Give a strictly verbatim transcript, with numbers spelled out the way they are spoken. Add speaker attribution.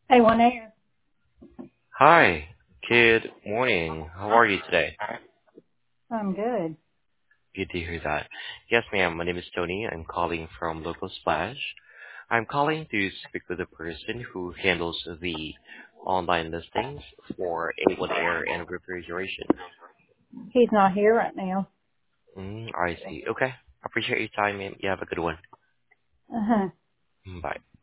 Speaker 1: Hey, one air.
Speaker 2: Hi, good morning. How are you today?
Speaker 1: I'm good.
Speaker 2: Good to hear that. Yes, ma'am. My name is Tony. I'm calling from Local Splash. I'm calling to speak with the person who handles the online listings for A one Air and refrigeration.
Speaker 1: He's not here right now.
Speaker 2: Mm, I see. Okay. Appreciate your time, ma'am. You have a good one.
Speaker 1: Uh huh.
Speaker 2: Mm, bye.